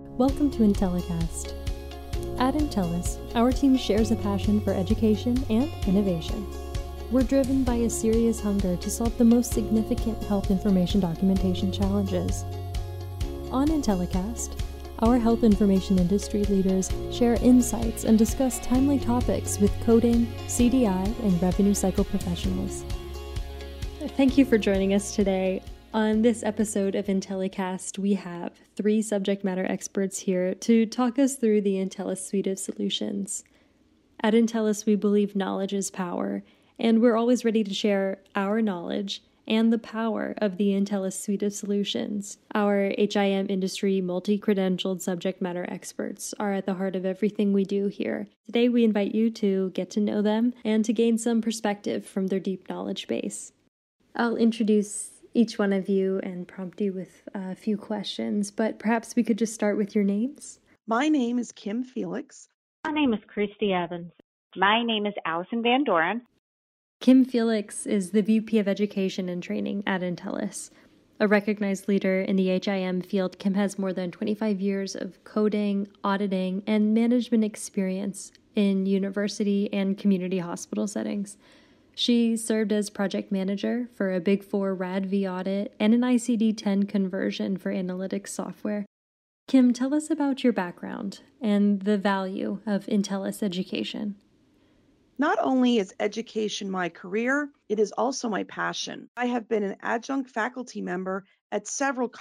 Welcome to Intellicast. At Intellis, our team shares a passion for education and innovation. We're driven by a serious hunger to solve the most significant health information documentation challenges. On Intellicast, our health information industry leaders share insights and discuss timely topics with coding, CDI, and revenue cycle professionals. Thank you for joining us today. On this episode of Intellicast, we have 3 subject matter experts here to talk us through the Intellis suite of solutions. At Intellis, we believe knowledge is power, and we're always ready to share our knowledge and the power of the Intellis suite of solutions. Our HIM industry multi-credentialed subject matter experts are at the heart of everything we do here. Today, we invite you to get to know them and to gain some perspective from their deep knowledge base. I'll introduce each one of you and prompt you with a few questions, but perhaps we could just start with your names. My name is Kim Felix. My name is Christy Evans. My name is Allison Van Doren. Kim Felix is the VP of Education and Training at Intellis. A recognized leader in the HIM field, Kim has more than 25 years of coding, auditing, and management experience in university and community hospital settings. She served as project manager for a Big 4 RADV audit and an ICD-10 conversion for analytics software. Kim, tell us about your background and the value of Intellis education. Not only is education my career, it is also my passion. I have been an adjunct faculty member at several